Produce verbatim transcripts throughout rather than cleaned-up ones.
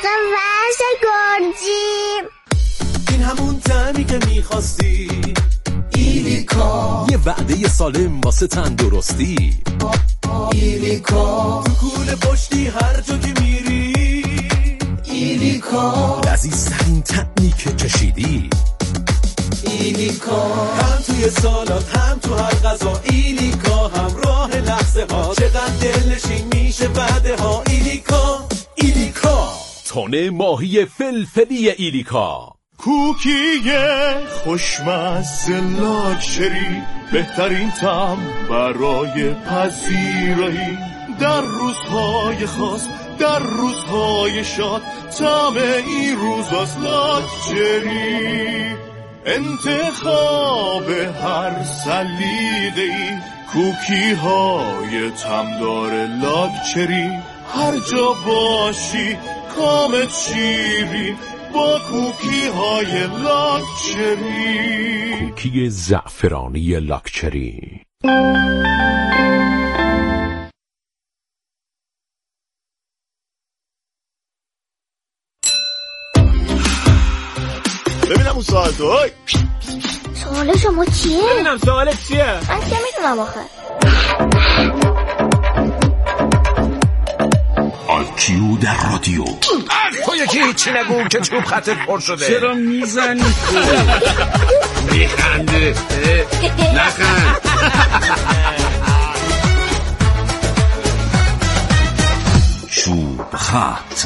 وحش گرجی. این همون طعمی که میخواستی، ایلیکا. یه وعده سالم واسه تندرستی، ایلیکا. تو کوله پشتی هر جا که میری، ایلیکا. لذیذترین طعمی که چشیدی، ایلیکا. هم توی سالات هم تو هر غذا، ایلیکا. همراه لحظه ها چقدر دلنشین میشه بعده ها، ایلیکا. ایلیکا تونه ماهی فلفلی ایلیکا. کوکی خوشمزه لاکچری، بهترین طعم برای پذیرایی در روزهای خاص، در روزهای شاد. طعم این روز از لاکچری، انتخاب هر سلیقه‌ای. کوکی های طعمدار لاکچری، هر جا باشی کامت شیرین با کوکی های لاکچری. کوکی زعفرانی لاکچری. ببینم اون سوال تو. سوال شما چیه؟ ببینم سوالت چیه؟ من چه میدونم آخه. آیکیو در رادیو. تو یکی هیچی نگو که چوب خطت پر شده. چرا میزنی؟ میخنده نخند. چوب خط.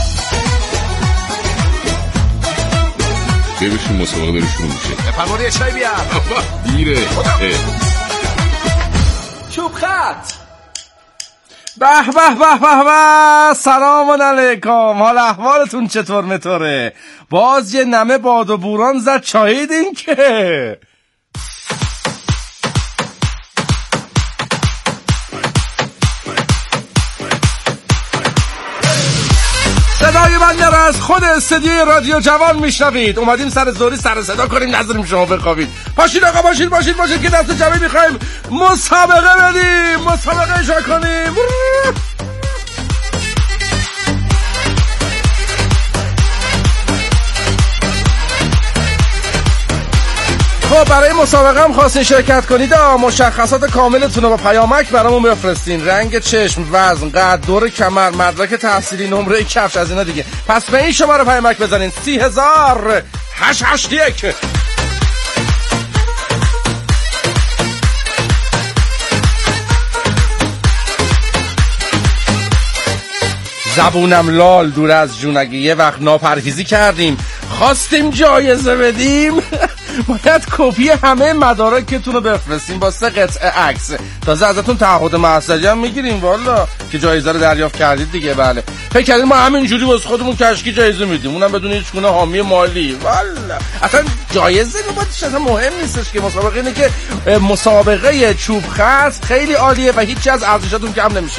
ببینیم مسابقه داره شروع میشه. بفرمایید چای بیار. دیره. چوب خط. به به به به به. سلام علیکم. حال احوالتون چطور مطوره؟ باز یه نمه باد و بوران زد چاییدین که. صدای من را از خود استدیوی رادیو جوان میشنوید. اومدیم سر زوری سر صدا کنیم، نذاریم شما بخوابید. پاشید آقا، باشید باشید باشید که دست جمعی میخوایم مسابقه بدیم، مسابقه اجرا کنیم. خب برای مسابقه هم خواستین شرکت کنید، مشخصات کاملتون رو با پیامک برامون بفرستین. رنگ چشم، وزن، قد، دور کمر، مدرک تحصیلی، نمره کفش، از اینا دیگه. پس به این شماره پیامک بزنین سی هزار هشت هشت یک. زبونم لال دور از جون، اگه یه وقت ناپرهیزی کردیم خواستیم جایزه بدیم باید کپی همه مدارکتون رو بفرستیم با سه قطعه عکس. تازه ازتون تعهد محضری هم میگیریم والا که جایزه رو دریافت کردید دیگه. بله فکر کردیم ما همینجوری واسه خودمون کشکی جایزه میدیم، اونم بدون هیچ گونه حامی مالی. والا اصلا جایزه نبودش، اصلا مهم نیستش که مسابقه اینه که مسابقه چوب خط خیلی عالیه و هیچی از ارزشاتون کم نمیشه.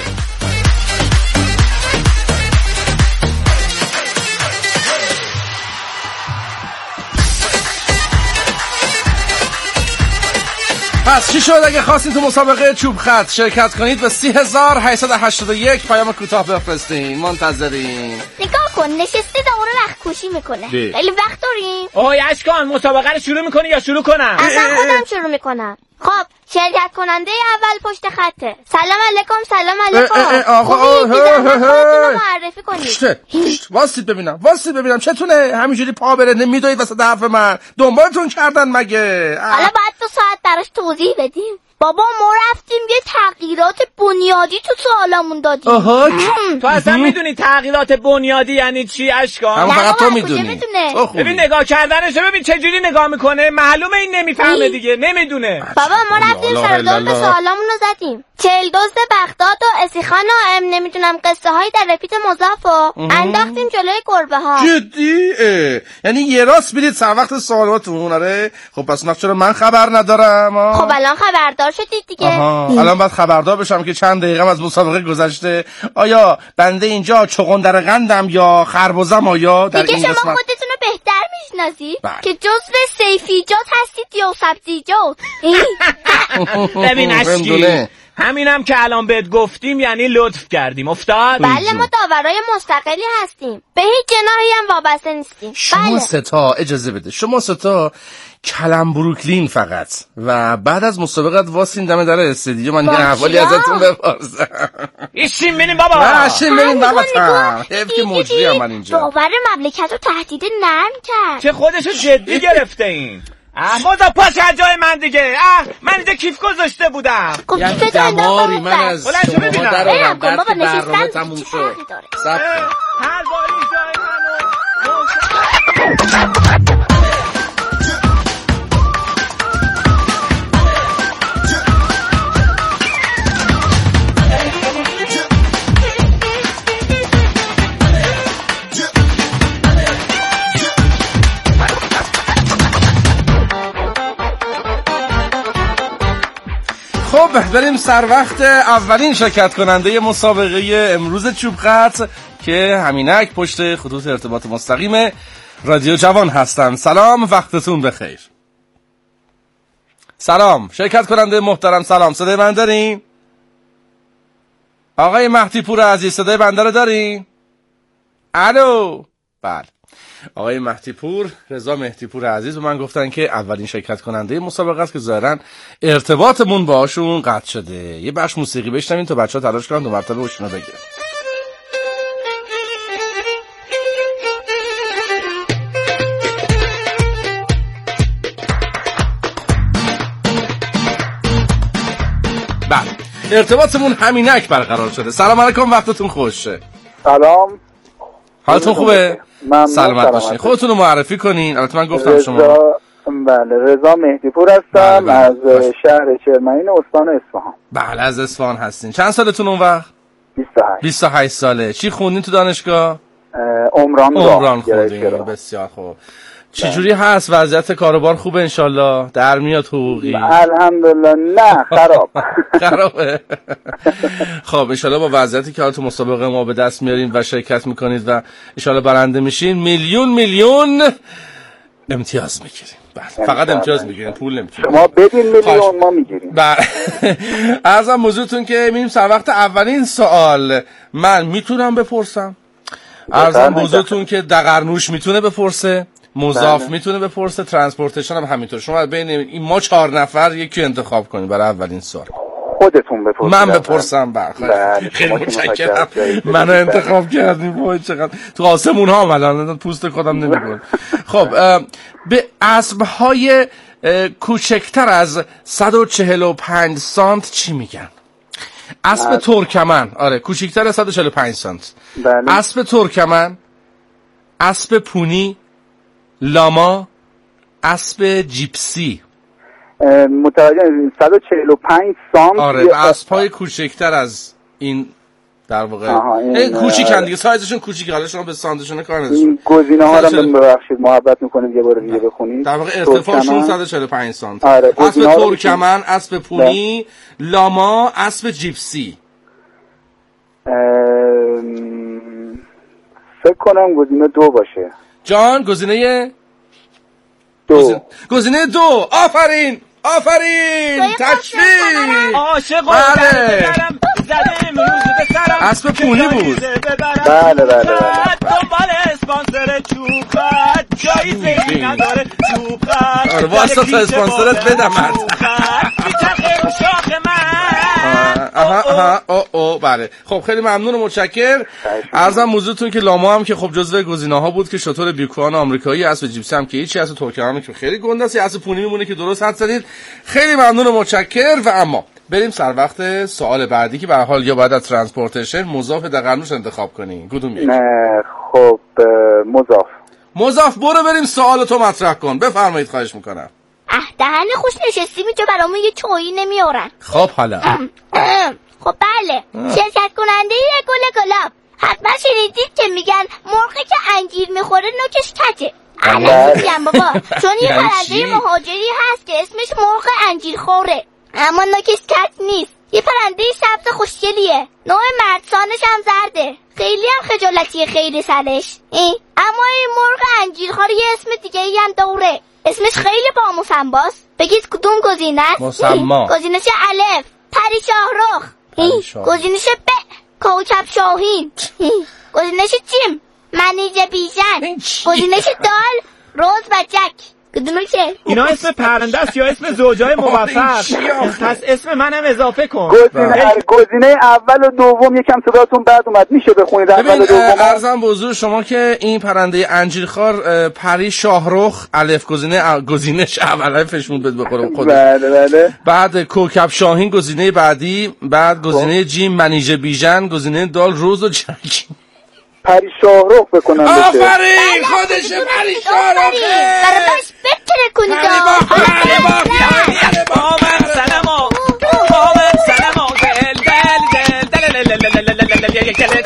پس چی شد اگه خواستین تو مسابقه چوب خط شرکت کنید به سی هزار هشتصد و هشتاد و یک پیام کوتاه بفرستین. منتظرین. نگاه کن نشسته دوره وقت کشی میکنه. خیلی وقت داریم. اوه اشکان مسابقه رو شروع میکنی یا شروع کنم؟ اصلا خودم شروع میکنم. خب شرکت کننده اول پشت خطه. سلام علیکم. سلام علیکم. آقا معرفی کنید. واسید ببینم واسید ببینم چتونه همینجوری پا برنده میدوید وسط حرف من. دنبالتون کردن مگه؟ حالا باید دو ساعت براش توضیح بدیم. بابا ما رفتیم یه تغییرات بنیادی تو سوالمون دادیم. آها تو اصلا میدونی تغییرات بنیادی یعنی چی اشکان؟ همون فقط تو میدونی. ببین نگاه کردنشو ببین چه جوری نگاه میکنه، معلومه این نمیفهمه دیگه، نمیدونه. بابا ما رفتیم سردار به سوالامون رو زدیم. چهل دزد بغداد و اسیخان و ام نمیدونم قصه های در رپیت مضاف و انداختیم جلوی گربه ها. جدی؟ یعنی یه راست میرید سر وقت سوالاتون؟ آره خب پس چرا من خبر ندارم؟ خب الان خبردار شدید دیگه. الان باید خبردار بشم که چند دقیقه از مسابقه گذشته. آیا بنده اینجا چغندر قندم یا خربزم؟ آیا در دیگه این شما قسمت خودتون رو بهتر میشناسید که جزو سیفیجات هستید یا سبزیجات. ببین اشکی همینم که الان بهت گفتیم یعنی لطف کردیم. افتاد؟ بله ما داورای مستقلی هستیم، به هیچ جناحی هم وابسته نیستیم. شما بله. ستا اجازه بده، شما ستا کلم بروکلین فقط و بعد از مسابقت واسین دم در استودیو من یه احوالی ازتون بپرسم. ایشیم بریم بابا. نه اشیم بریم بابا تام. حیف که مجری هم من اینجا. داور مملکت رو تهدید نرم کرد که خودشو جدی گرفته این. اه مازا پاش از جای من دیگه. اه من اینجا کیف گذاشته بودم. یعنی دماری من از شما در آرم بعد که برنامه تموم شد. سب هر باری جای منو خب بریم سر وقت اولین شرکت کننده مسابقه امروز چوب خط که همینک پشت خطوط ارتباط مستقیم رادیو جوان هستن. سلام، وقتتون بخیر. سلام شرکت کننده محترم، سلام، صدای من دارین؟ آقای مهدی پور عزیز صدای بنده رو دارین؟ الو. بله آقای مهدی پور، رضا مهدی پور عزیز به من گفتن که اولین شرکت کننده مسابقه است که ظاهرا ارتباطمون باهاشون قطع شده. یه بخش موسیقی بشنوین تا بچه‌ها تلاش کنن دو مرتبه بهشون بگه. بله ارتباطمون همینک برقرار شده. سلام علیکم، وقتتون خوشه. سلام، حالتون خوبه؟ سلامت باشین. خودتون رو معرفی کنین. البته من گفتم شما. بله رضا مهدی پور هستم. بله بله. از بله. شهر چرمین استان اصفهان. بله از اصفهان هستین. چند سالتون اون وقت؟ بیست و هشت. بیست و هشت ساله. چی خوندین تو دانشگاه؟ عمران. عمران خوندین. بسیار خوب. چجوری هست وضعیت کاروبار؟ خوبه انشالله؟ در میاد حقوقی؟ الحمدلله. نه خراب. خرابه. خب انشالله با وضعیتی که تو مسابقه ما به دست میارین و شرکت میکنید و انشالله برنده میشین میلیون میلیون امتیاز میگیرین. بله فقط امتیاز میگیرین، پول نمیگیرین. شما بدین میلیون ما میگیریم. بله عرضم موضوعتون که میریم سر وقت اولین سوال. من میتونم بپرسم؟ عرضم موضوعتون که دقرنوش میتونه بپرسه، مضاف بله. میتونه بپرسه، ترانسپورتیشن هم همینطور. شما بین این ما چهار نفر یکی انتخاب کنید برای اولین سوال. خودتون بپرسید. من بپرسم. بله خیلی متشکرم. منو انتخاب کردیم. وای چقدر تو آسمون ها الان پوست خودم نمیگم. خب به اسب‌های کوچکتر از صد و چهل و پنج سانت چی میگن؟ اسب ترکمن. آره کوچکتر از صد و چهل و پنج سانت. بله. اسب ترکمن، اسب پونی، لاما، اسب جیپسی. متوجه صد و چهل و پنج سانت. آره اسب‌های کوچکتر از این در واقع این کوچیکن دیگه، سایزشون کوچیکه. حالا شما به سانتشون کار نداشتین. گزینه‌ها رو ببخشید محبت می‌کنید یه بار دیگه بخونید. در واقع ارتفاعشون صد و چهل و پنج سانت. آره اسب ترکمن، اسب پونی، لاما، اسب جیپسی. فکر کنم گزینه دو باشه. جان گزینه دو. گزینه دو. آفرین آفرین تشویق. عاشق بودم زده امروز به سرم. اسب پونی بود. بله بله بله. دنبال اسپانسر چوب خط جایزه نداره چوب خط. آره واسه تا اسپانسرت بدمت. میچرخه رو شاخ من. آها آها او او بله. خب خیلی ممنون و متشکر. عرضم موضوعتون که لاما هم که خب جزو گزینه‌ها بود که شطور بیکوان آمریکایی، اسب جیپسی هم که هیچی، اسب ترکمن که خیلی گنده است، اسب پونی میمونه که درست حد زدید. خیلی ممنون و متشکر. و اما بریم سر وقت سوال بعدی که به هر حال یا باید از ترانسپورتیشن مضاف دقرنوش انتخاب کنی. کدوم یک؟ نه خب مضاف. مضاف. برو بریم سوالتو مطرح کن. بفرمایید خواهش میکنم. اه دهن خوش نشستیم اینجا برامون یه چویی نمیارن. خب حالا خب بله شرکت کننده یه گل گلاب حتما شنیدید که میگن مرغی که انجیر میخوره نوکش کته. الان میگم بابا چون یه پرنده مهاجری هست که اسمش مرغ انجیر خوره اما نوکش کت نیست. یه پرنده سبز خوشگلیه، نوع مردسانش هم زرده، خیلی هم خجالتی خیلی سرش این. اما این مرغ انجیرخوار یه اسم دیگه ای هم دوره، اسمش خیلی با مسماست. بگید کدوم گزینه است؟ مسما. گزینش الف پری شاهرخ. گزینش ب کوکب شاهین. گزینش جیم منیژه بیژن. گزینش دال روز و جک. کدومشه؟ اینا اسم پرنده است یا اسم زوجای موفق؟ پس اسم منم اضافه کن. گزینه گزینه اول و دوم یکم صداتون بعد اومد، میشه بخونید اول و دوم؟ عرضم به حضور شما که این پرنده انجیرخوار پری شاهرخ الف گزینه گزینش اول فشمون بده بخورم خود. بله بله. بعد کوکب شاهین گزینه بعدی، بعد گزینه جیم منیژه بیژن، گزینه دال روز و جک. پری شاهرخ بکنم بشه. آفرین خودشه پری شاهرخه. برابرش بتره کنید. پری با پری با پری با آمد سلام آمد سلام دل دل دل دل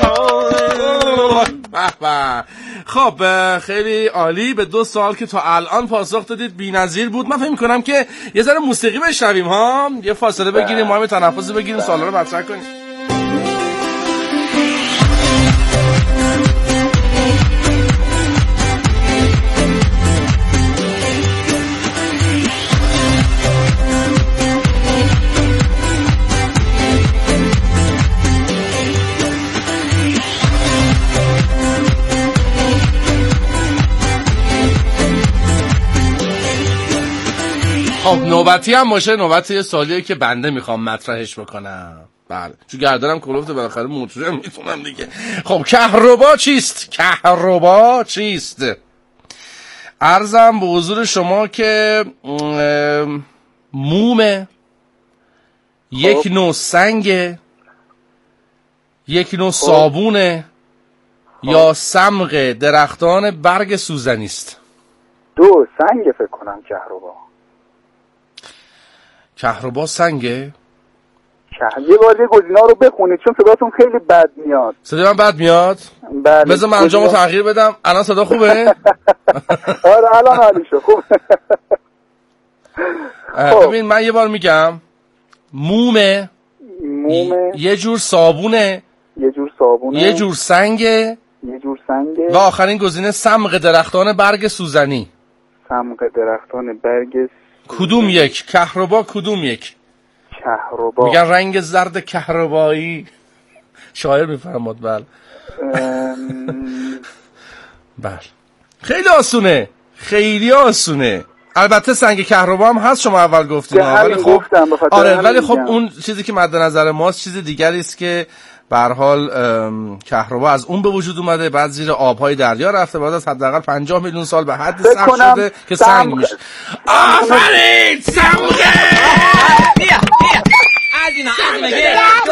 دل. خب خیلی عالی. به دو سوال که تا الان پاسخ دادید بی‌نظیر بود. من فکر می‌کنم که یه ذره موسیقی بشنویم ها، یه فاصله بگیریم، ما هم تنفس بگیریم، سوالا رو مطرح کنیم. خب نوبتی هم باشه، نوبت یه سوالیه که بنده میخوام مطرحش بکنم. بله چون گردنم کلفته بالاخره موتور میتونم دیگه. خب کهربا چیست؟ کهربا چیست؟ عرضم به حضور شما که مومه، یک نوع سنگه، یک نوع صابونه یا صمغ درختان برگ سوزنی است. دو سنگ فکر کنم. کهربا کهربا سنگه؟ یه بار یه گزینه‌ها رو بخونید چون صداتون خیلی بد میاد. صدای من بد میاد؟ بله. بذار من انجامو تغییر بدم. الان صدا خوبه؟ آره الان حالی شد. خوب. ببین من یه بار میگم مومه، مومه، یه جور صابونه، یه جور صابونه، یه جور سنگه، یه جور سنگه و آخرین گزینه صمغ درختان برگ سوزنی. صمغ درختان برگ سوزنی. کدوم یک؟ کهربا کدوم یک؟ کهربا میگن رنگ زرد کهربایی. شاعر میفرماد. بله بله خیلی آسونه، خیلی آسونه. البته سنگ کهربا هم هست شما اول گفتین، ولی خب آره ولی خب اون چیزی که مد نظر ماست چیز دیگری است که به هر حال کهربا از اون به وجود اومده، بعد زیر آبهای دریا رفته، بعد از حداقل پنجاه میلیون سال به حد سخت شده که سنگ میشه. آفرین سمغه. بیا بیا از اینا از مگه تو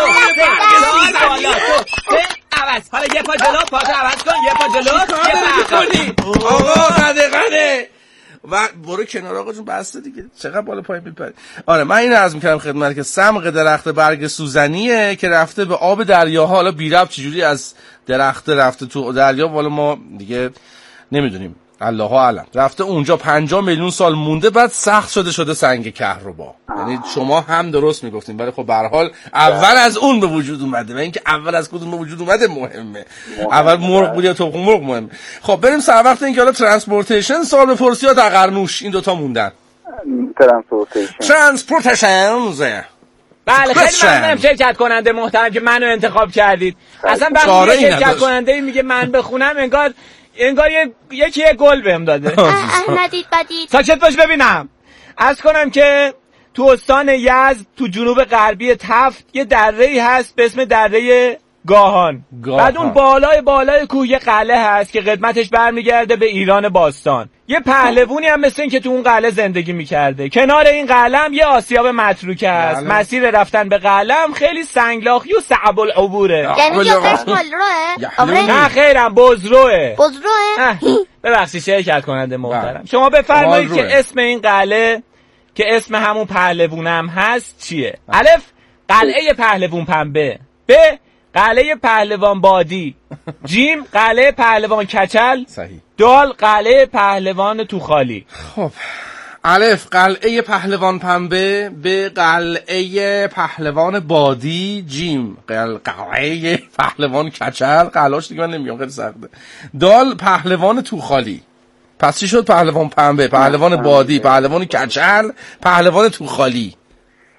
بالا تو عوض. حالا یه پا جلو، پاشو عوض کن، یه پا جلو، یه پا عقب. آقا قده قده و برو کنار آقا جون بسته دیگه، چقدر بالا پایین میپری. آره من این عرض میکردم خدمت که صمغ درخت برگ سوزنیه که رفته به آب دریاها. حالا بی ربط چجوری از درخت رفته تو دریا والا ما دیگه نمیدونیم، الله اعلم. رفته اونجا پنجاه میلیون سال مونده، بعد سخت شده شده سنگ کهربا. یعنی شما هم درست میگفتین، ولی خب به هر حال اول از اون به وجود اومده و اینکه اول از کدوم به وجود اومده مهمه. اول مرغ بود یا تخم مرغ مهمه. خب بریم سر وقت اینکه حالا ترانسپورتیشن سوال بپرسی یا تقرنوش، این دوتا موندن. ترانسپورتیشن ترانسپورتیشنز. بله خیلی ممنونم شرکت کننده محترم که منو انتخاب کردید. اصلا وقتی شرکت کننده میگه من بخونم انگار انگار یکی یه گل بهم داده. ندید بدید. ساکت باش ببینم. عرض کنم که تو استان یزد تو جنوب غربی تفت یه دره‌ای هست به اسم دره گاهان. گاهان. بعد اون بالای بالای کوه یه قلعه هست که قدمتش برمیگرده به ایران باستان. یه پهلوونی هم مثل این که تو اون قلعه زندگی میکرده. کنار این قلعه هم یه آسیاب متروکه هست. بله. مسیر رفتن به قلعه هم خیلی سنگلاخی و صعب العبوره. یعنی یه قسم روه؟ نه خیرم بزروه. بزروه؟ ببخشید شرکت کننده محترم. شما بفرمایید که اسم این قلعه که اسم همون پهلوونم هست چیه؟ الف قلعه پهلوون پنبه، ب قلعه پهلوان بادی، جیم قلعه پهلوان کچل، صحیح. دال قلعه پهلوان توخالی. خب الف قلعه پهلوان پنبه، ب قلعه پهلوان بادی، جیم قلعه پهلوان کچل، قلعه‌اش دیگه من نمیگم خیلی سخته، دال پهلوان توخالی. پس چی شد؟ پهلوان پنبه، پهلوان بادی، پهلوان کچل، پهلوان توخالی.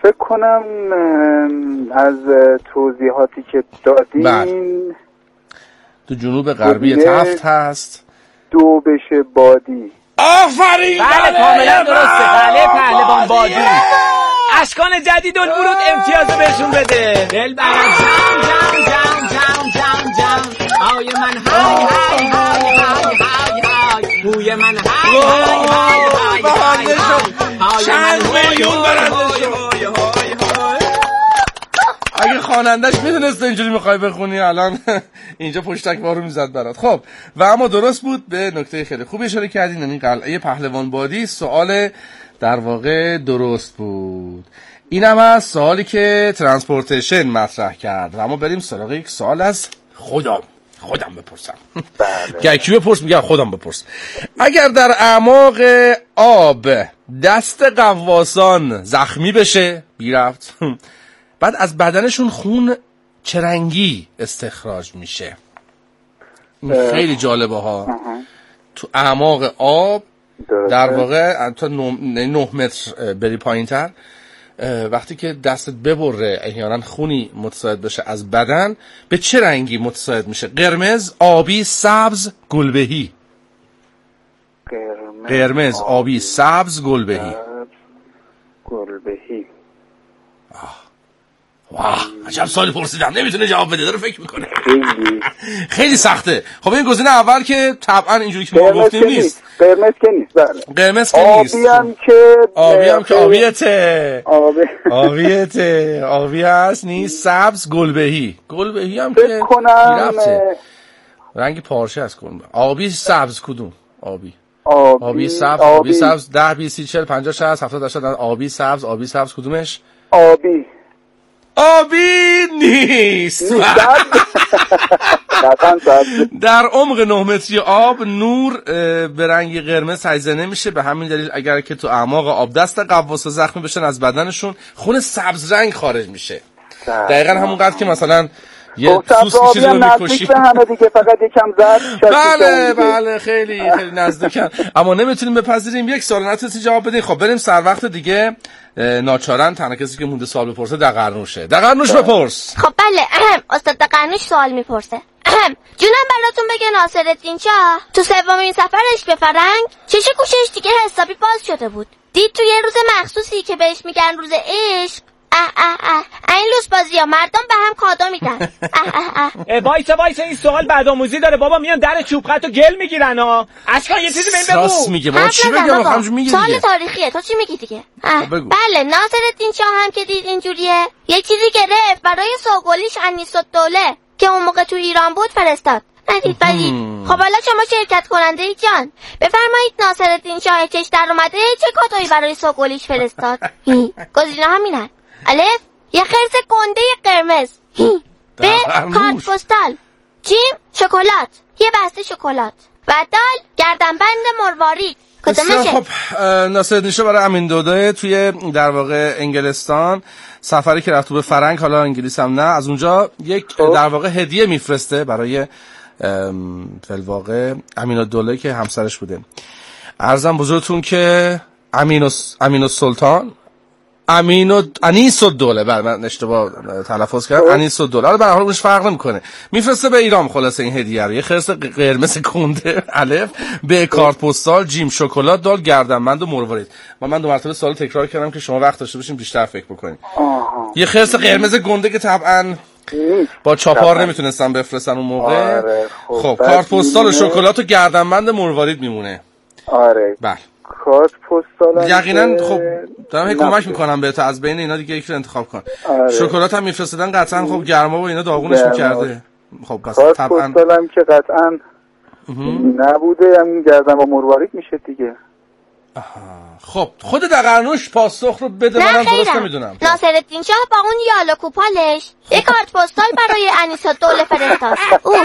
فکر کنم از توضیحاتی که دادین بله. تو جنوب غربی تفت هست. دو بشه بادی. آفرین. بله کاملا درسته. قلعه پهلوان بادی. اشکان جدید الورود امتیاز بهشون بده. دل برم جام جام جام جام جام جام آی من های های های های های های بوی من های های های های های چند میلیون برنده شد. اگه خوانندش میدونست اینجوری میخوای بخونی الان اینجا پشتک بارو میزد برات. خب و اما درست بود، به نکته خیلی خوبی اشاره کردین. یعنی قلعه پهلوان بادی سوال در واقع درست بود. اینم از سوالی که ترانسپورتیشن مطرح کرد. و اما بریم سراغ یک سوال از خودم خودم بپرسم. بله. کی بپرس؟ میگم خودم بپرس. اگر در اعماق آب دست غواصان زخمی بشه بی رفت بعد از بدنشون خون چه رنگی استخراج میشه؟ این خیلی جالبه ها. تو اعماق آب در واقع تا نه متر بری پایین تر وقتی که دستت ببره احیانا خونی متساعد بشه از بدن به چه رنگی متساعد میشه؟ قرمز، آبی، سبز، گلبهی. قرمز, قرمز آبی، سبز، گلبهی. گلبهی. واه عجب سوالی پرسیدم، نمیتونه جواب بده، داره فکر میکنه. خیلی خیلی سخته. خب این گزینه اول که طبعا اینجوری که ما گفتیم نیست. قرمز که نیست. بله. قرمز که نیست. آبی هم که آبی هم که آبیته. آبی آبیته. آبی هست نیست. سبز، گلبهی. گلبهی هم که میرفته. رنگ پارچه است گلبهی. آبی، سبز کدوم؟ آبی. آبی, آبی سبز، آبی, آبی سبز. ده بیست سی چهل پنجاه شصت هفتاد هشتاد آبی سبز، آبی سبز کدومش؟ آبی. آبی نیست. در عمق نه متری آب نور به رنگ قرمز تجزیه نمیشه. به همین دلیل اگر که تو اعماق آب دست غواصا زخمی بشن از بدنشون خون سبز رنگ خارج میشه. دقیقاً همونقدر که مثلا یه سوسکی چیزی رو میکشی. همه دیگه فقط یکم زرد. بله بله خیلی خیلی نزدیکن. اما نمیتونیم بپذیریم یک سوال نتونستی جواب بدین. خب بریم سر وقت دیگه. ناچارن تنها کسی که مونده سوال بپرسه دقرنوشه. دقرنوش بپرس. خب بله اهم. استاد دقرنوش سوال میپرسه. اهم. جونم براتون بگه ناصرالدین شاه تو سومین سفرش به فرنگ چش گوشش دیگه حسابی باز شده بود. دید تو یه روز مخصوصی که بهش میگن روز عشق. اه اه اه این لوس بازی ها مردم به هم کادو میدن. اه اه اه وایسا وایسا این سوال بعدآموزی داره بابا، میان در چوب خط و گل میگیرن ها. اشکان یه چیزی بهم بگو. راست میگه بابا، چی بگم آخه همش میگه دیگه. سوال تاریخیه، تو چی میگی دیگه؟ بله ناصرالدین شاه هم که دید اینجوریه یک چیزی گرفت برای سوگلیش انیس‌الدوله که اون موقع تو ایران بود فرستاد. ندید ولی خب حالا شما شرکت کننده ای جان بفرمایید ناصرالدین شاه چش در اومده چه کادویی برای سوگلیش فرستاد؟ گزینه همینن. الف یه خرس گنده خرمز. ب کارت پستال. جیم شکلات، یه بسته شکلات. و دال گردنبند مروارید. کدومشه؟ خب ناصرالدین شاه برای امین داده توی در واقع انگلستان سفری که رفت به فرنگ، حالا انگلیس هم نه، از اونجا یک در واقع هدیه میفرسته برای فلواقع امین الدوله که همسرش بوده. عرضم بزرگتون که امین امین السلطان امین و انیس الدوله، بله من اشتباه تلفظ کردم، انیس الدوله. حالا به هر حال اونش فرق نمیکنه. میفرسته به ایران خلاصه این هدیه رو. یه خرس قرمز کنده الف، به کارت پستال، جیم شکلات، دال گردنبند و مروارید. و من دو مرتبه سوال تکرار کردم که شما وقت داشته باشین بیشتر فکر بکنین. یه خرس قرمز گنده که طبعا با چاپار نمیتونستن بفرستن اون موقع. آره خب, خب کارت پستال و شکلات و گردنبند مروارید میمونه. آره بله کارت پستال یقینا. خب دارم هی کمک میکنم بهت، از بین اینا دیگه یکی رو انتخاب کن. آره. شکلات هم میفرستادن قطعا، خب گرما و اینا داغونش میکرده. خب پس کارت طبعا پستال هم که قطعا نبوده، هم گردن با مروارید میشه دیگه. آها. خب خود دقرنوش پاسخ رو بده، منم درست نمیدونم. ناصرالدین شاه با اون یال و کوپالش یک کارت پستال برای انیس‌الدوله فرستاد.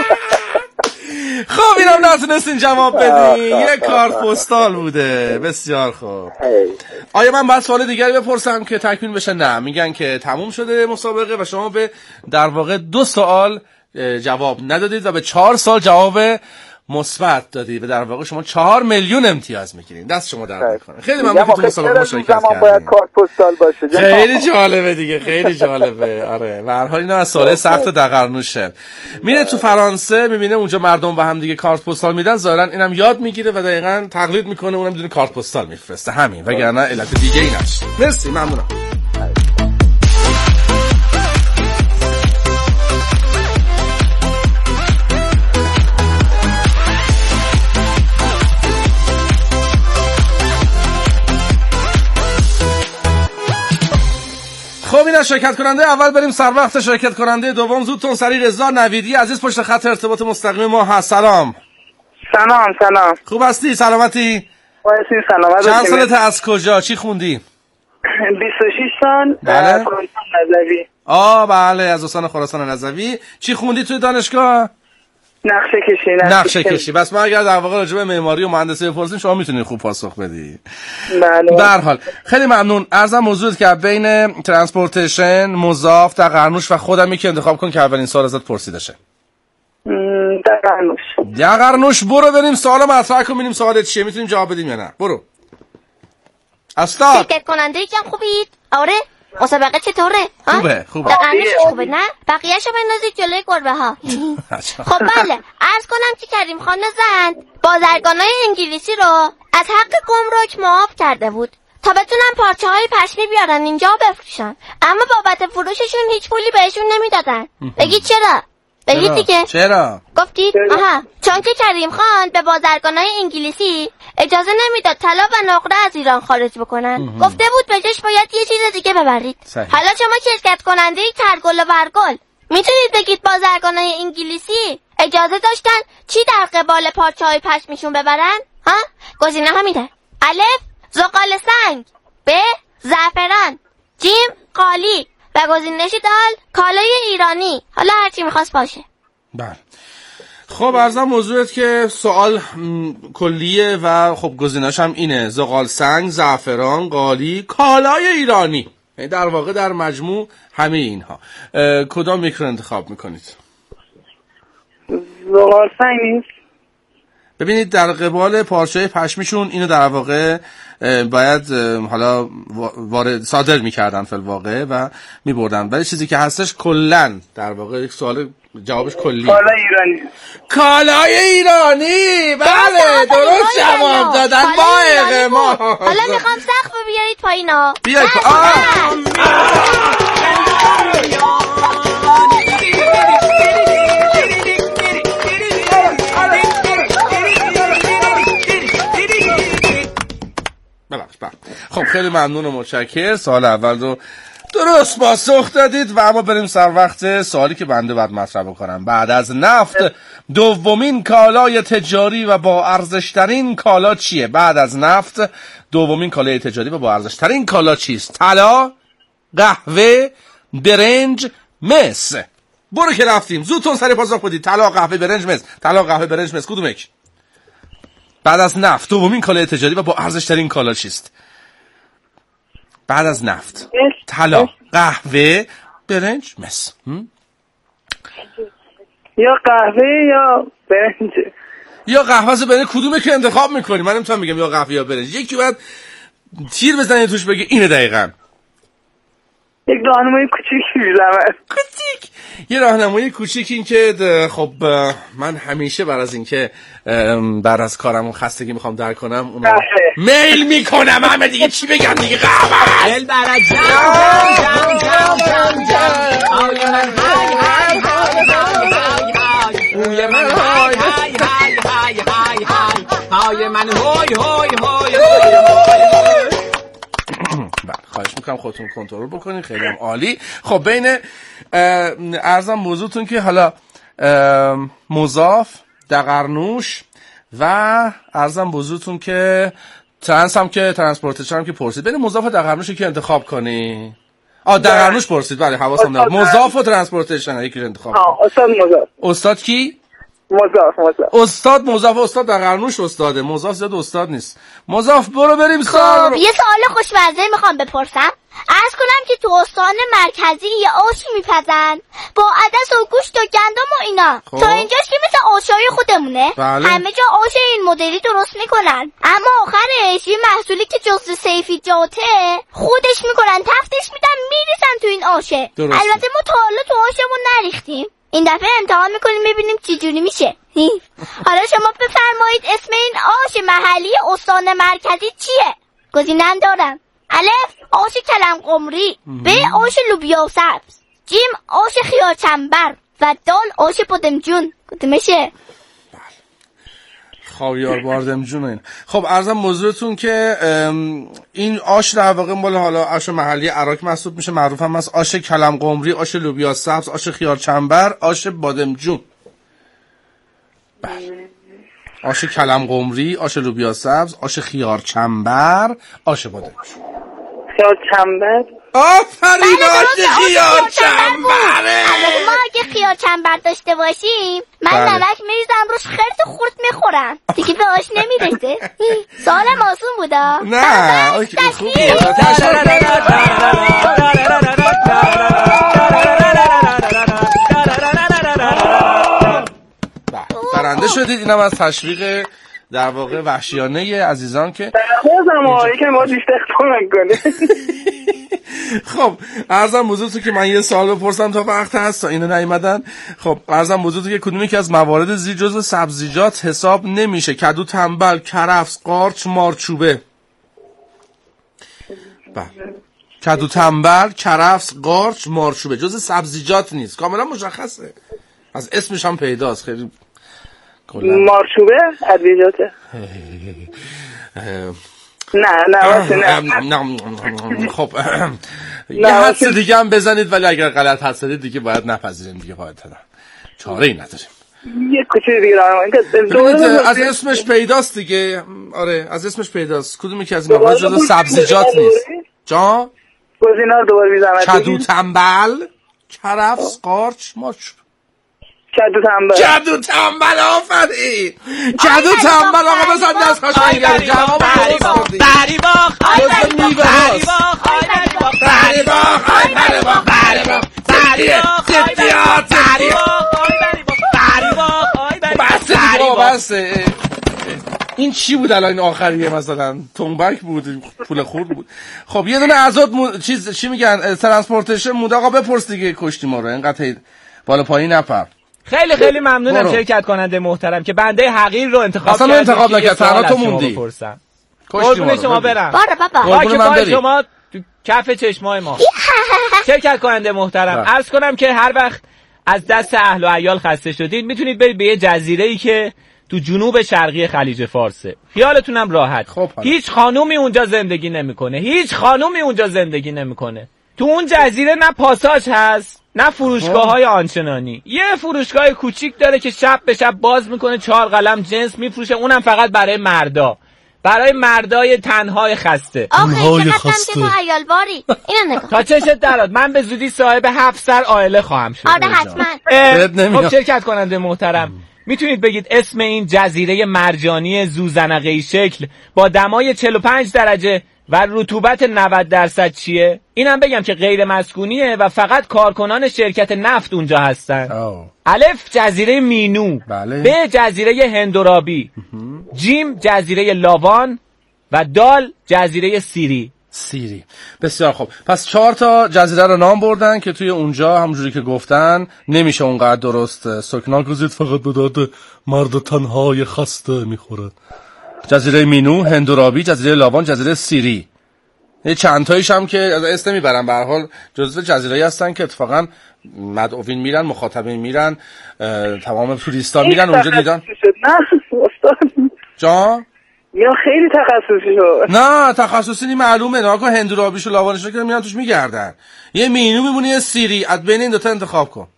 خب اینم نتونستین جواب بدین. یک کارت پستال بوده. بسیار خوب. آیا من بعد سوال دیگری بپرسم که تکمیل بشه؟ نه، میگن که تموم شده مسابقه و شما به در واقع دو سوال جواب ندادید و به چهار سال جواب مثبت دادی و در واقع شما چهار میلیون امتیاز میگیرین. دست شما در میکنه. خیلی ممنون که تو مسابقه مشارکت کردین. باید کارت پستال باشه. خیلی جالبه دیگه، خیلی جالبه. آره به هر حال اینا از سوال سخت دقرنوشه. میره تو فرانسه میبینه اونجا مردم به هم دیگه کارت پستال میدن، ظاهرا اینم یاد میگیره و دقیقاً تقلید میکنه، اونم بدون کارت پستال میفرسته. همین، وگرنه علت دیگه ای نشه. مرسی، ممنونم. خب اینا شرکت کننده اول، بریم سر وقت شرکت کننده دوم. زودتون سری رضا نویدی عزیز پشت خط ارتباط مستقیم ما هست. سلام. سلام سلام. خوب هستی؟ سلامتی؟ وایسی سلامت. چند سالته؟ از کجا؟ چی خوندی؟ بیست و شش سال. بله. خراسان رضوی. آه بله، از استان خراسان رضوی. چی خوندی توی دانشگاه؟ نقشه کشی. نقشه کشی. بس ما اگر در واقع راجع به معماری و مهندسی بپرسیم شما میتونید خوب پاسخ بدی. بله. به هر حال خیلی ممنون. عرضم موضوعت که بین ترانسپورتیشن، مضاف، دقرنوش و خودم یکی انتخاب کن که اولین سوال ازت پرسیده شه. دقرنوش. دقرنوش. برو بریم سوال مطرح کن ببینیم سوالت چیه، میتونیم جواب بدیم یا نه. برو. استاد. شرکت کننده یکم خوبید؟ آره. مسابقه چطوره؟ خوبه خوبه. دقرنوش خوبه نه؟ بقیه‌شو بندازید جلوی گربه ها. خب بله، عرض کنم که کریم خان زند بازرگانای انگلیسی رو از حق گمرک معاف کرده بود تا بتونن پارچه های پشمی بیارن اینجا و بفروشن، اما بابت فروششون هیچ پولی بهشون نمیدادن. بگید چرا؟ بگید دیگه. چرا؟ گفتید؟ آها، چون که کریم خان به بازرگانای انگلیسی اجازه نمیداد طلا و نقره از ایران خارج بکنن. گفته بود به جاش باید یه چیز دیگه ببرید. صحیح. حالا شما شرکت کننده ترگل و برگل میتونید بگید بازرگانای انگلیسی اجازه داشتن چی در قبال پارچه های پشمیشون ببرن؟ ها؟ گزینه ها میده: الف زغال سنگ، ب زعفران، جیم قالی و گزینه دال کالای ایرانی. حالا هرچی میخواست باشه. بله. خب عرضم موضوعت که سوال کلیه و خب گزینه‌اش هم اینه: زغال سنگ، زعفران، قالی، کالای ایرانی. یعنی در واقع در مجموع همه اینها. کدام یک رو انتخاب میکنید؟ زغال سنگ نیست. ببینید در قبال پارچه پشمیشون اینو در واقع باید حالا وارد صادر میکردن فی الواقع و میبردن، ولی چیزی که هستش کلن در واقع یک سوال جوابش کلی. کالای ایرانی. کالای ایرانی. بله درست جواب دادن. با ما حالا میخوام سقف بیارید پایینا. بیایید. خب خیلی ممنون و متشکر. سوال اول رو درست پاسخ دادید و اما بریم سر وقت سوالی که بنده بعد مطرح بکنم. بعد از نفت دومین کالای تجاری و با ارزش ترین کالا چیه؟ بعد از نفت دومین کالای تجاری و با ارزش ترین کالا چیست؟ طلا، قهوه، برنج، مس. برو که رفتیم. زودتون سری پاسخ بدید. طلا، قهوه، برنج، مس. طلا، قهوه، برنج، مس. کدوم یک؟ بعد از نفت دومین کالای تجاری و با ارزش ترین کالا چیست؟ بعد از نفت طلا، قهوه، برنج، مس. یا قهوه یا برنج. یا قهوه از برنج. کدومه که انتخاب میکنی؟ من نمیتونم بگم یا قهوه یا برنج. یکی باید تیر بزنی توش بگی اینه دقیقاً. یک راهنمای کوچیک می‌ذارم. کوچیک. یه راهنمای کوچیک این که خب من همیشه بعد از اینکه بعد از کارم خستگی میخوام در کنم اونو میل میکنم. همه دیگه چی بگم دیگه؟ قهوه. دل برای جم جم جم جم جم آی من های های های های اوی من های های های های های های های من های های های های. بله خواهش میکنم خودتون کنترل بکنین. خیلی هم عالی. خب بین ارزم موضوعتون که حالا مضاف، دقرنوش و ارزم موضوعتون که ترانس هم که ترانسپورتیشن هم که پرسید، بین مضاف و دقرنوش که انتخاب کنی. آ دقرنوش پرسید. بله حواسم نبود. مضاف و ترانسپورتیشن یکی رو انتخاب کن. ها استاد مضاف. استاد کی؟ مضاف مضاف. استاد مضاف. استاد دقرنوش استاده. مضاف زیاد استاد نیست. مضاف. برو بریم سوال. یه سوال خوشمزه میخوام بپرسم. عرض کنم که تو استان مرکزی یه آشی میپزن با عدس و گوشت و گندم و اینا. خب. تا اینجاش که مثل آشای خودمونه. بمونه. بله. همه جا آش این مدلی درست میکنن، اما آخرش یه محصولی که جزو سیفیجاته خودش میکنن، تفتش میدن میریزن تو این آشه. درسته. البته ما تا حالا تو آشمون نریختیم، این دفعه امتحان میکنیم ببینیم چی جوری میشه. حالا شما بفرمایید اسم این آش محلی استان مرکزی چیه؟ گزینه‌ام دارم: الف آش کلم قمری، ب آش لوبیا سبز، جیم آش خیار چنبر و دال آش بادمجون. کدومشه؟ خاویار بادمجون. این خب عرضم موضوعتون که این آش در واقع مال حالا آش محلی عراق محسوب میشه، معروف هم هست آش کلم قمری، آش لوبیا سبز، آش خیار چنبر، آش بادمجون. بله. آش کلم قمری، آش لوبیا سبز، آش خیار چنبر، آش بادمجون. خیار چنبر. آفرین، آش خیار چنبره. ما اگه خیار چنبر داشته باشیم من بله. نمک میریزم روش، خرس خورد میخورم دیگه، به آش نمیرسه. سوالم آسون بودا؟ نه اوکی خوبه. برنده شدید. اینم از تشویق در واقع وحشیانه عزیزان که خوزم ها یکم ما دیشت اختار کنه. خب عرضم موضوع که من یه سوال بپرسم تا وقت هست تا اینو نیومدن. خب عرضم موضوع که کدومی که از موارد زیر جزو سبزیجات حساب نمیشه؟ کدو، تنبل، کرفس، قارچ، مارچوبه. بله. کدو، تنبل، کرفس، قارچ، مارچوبه جزو سبزیجات نیست، کاملا مشخصه، از اسمش هم پیداست. خیلی مارچوبه ادویجاته. نه نه نه. خب یه حدس دیگه هم بزنید، ولی اگر غلط حدس زدید دیگه باید نپذیریم دیگه، باید چاره ای نداریم. یه کوچه دیگه از اسمش پیداست دیگه. آره از اسمش پیداست. کدومی که از این موارد جزو سبزیجات نیست؟ جا گزینه‌ها رو دوباره می‌زنم. کدو، تنبل، کرفس، قارچ، مارچوبه. کدو تنبل. کدو تنبل. آفرین. کدو تنبل. آقا بزن دست خواهش میگم جواب درست کردی. بری باخ جزو میوه هاست. بری باخ بری باخ بری باخ بری باخ بری باخ زبدیات بری باخ بسته دیگه بسته. این چی بود الان این آخریه؟ مثلا تنبک بود، پول خورد بود. خب یه دونه ازاد مو... چیز چی میگن ترانسپورتیشن مود. آقا بپرس دیگه، کشتی ما رو اینقدر بالا پایین نپر. خیلی خیلی ممنونم برو. شرکت کننده محترم که بنده حقیر رو انتخاب کردید. اصلا انتخاب نکرد، تنها تو موندی. قربون شما برم. بارا بابا. خاک پای شما تو کف چشمای ما. شرکت کننده محترم، عرض کنم که هر وقت از دست اهل و عیال خسته شدید میتونید برید به یه جزیره‌ای که تو جنوب شرقی خلیج فارسه. خیالتونم راحت. خب هیچ خانومی اونجا زندگی نمیکنه. هیچ خانومی اونجا زندگی نمیکنه. تو اون جزیره نه پاساژ هست، نه فروشگاه‌های آنچنانی. یه فروشگاه کوچیک داره که شب به شب باز میکنه، چهار قلم جنس میفروشه، اونم فقط برای مردا. برای مردای تنهای خسته. آخه چقدر خسته تو عیالباری. اینو نگاه. تا چشت درات من به زودی صاحب هفت سر عائله خواهم شد. آره حتما. خب شرکت کننده محترم، میتونید بگید اسم این جزیره مرجانی زوزنقه‌ای شکل با دمای چهل و پنج درجه و رطوبت نود درصد چیه؟ اینم بگم که غیر مسکونیه و فقط کارکنان شرکت نفت اونجا هستن. أوه. الف جزیره مینو، بله. ب جزیره هندورابی، جیم جزیره لاوان و دال جزیره سیری. سیری. بسیار خوب. پس چهار تا جزیره رو نام بردن که توی اونجا همونجوری که گفتن نمیشه اونقدر درست سکنا گذید، فقط به داد مرد تنهای خسته میخوره. جزیره مینو، هندورابی، جزیره لاوان، جزیره سیری. یه چند تاییش هم که اسم میبرن، به هر حال جزو جزیره‌ای هستن که اتفاقا مدعوین میرن، مخاطبین میرن، تمام توریستا میرن اونجا دیدن. نه استاد جا یا خیلی تخصصی شد. نه تخصصی نی، معلومه. نه که هندورابیش و لاوانش رو که میرن توش میگردن. یه مینو میمونه، یه سیری. از بین این دو تا انتخاب کن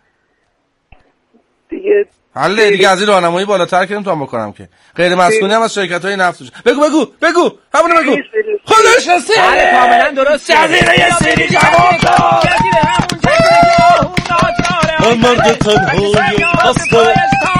دیگه. حالا دیگه از این راهنمایی بالاتر که نمیتونم بکنم که غیر مسکونی هم از شرکت‌های نفت توش. بگو بگو بگو همون بگو. خودش هستی. بله کاملا درست. جزیره سیری جواب کن. جزیره همون جزیره که من مرد تنهای خسته.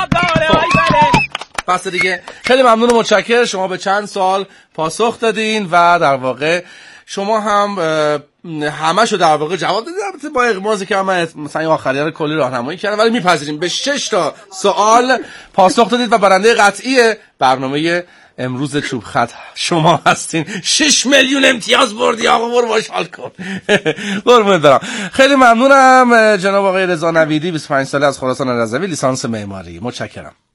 پس دیگه خیلی ممنون و متشکرم. شما به چند سوال پاسخ دادین و در واقع شما هم همشو در واقع جواب دادید، البته با اغمازی که من مثلا این آخریه رو کلی راهنمایی کردم، ولی میپذیریم به شش تا سوال پاسخ دادید و برنده قطعی برنامه امروز چوب خط شما هستین. شش میلیون امتیاز بردی آقا، برو باش حال کن. قربونت برم. خیلی ممنونم جناب آقای رضا نویدی، بیست و پنج ساله از خراسان رضوی، لیسانس معماری. متشکرم.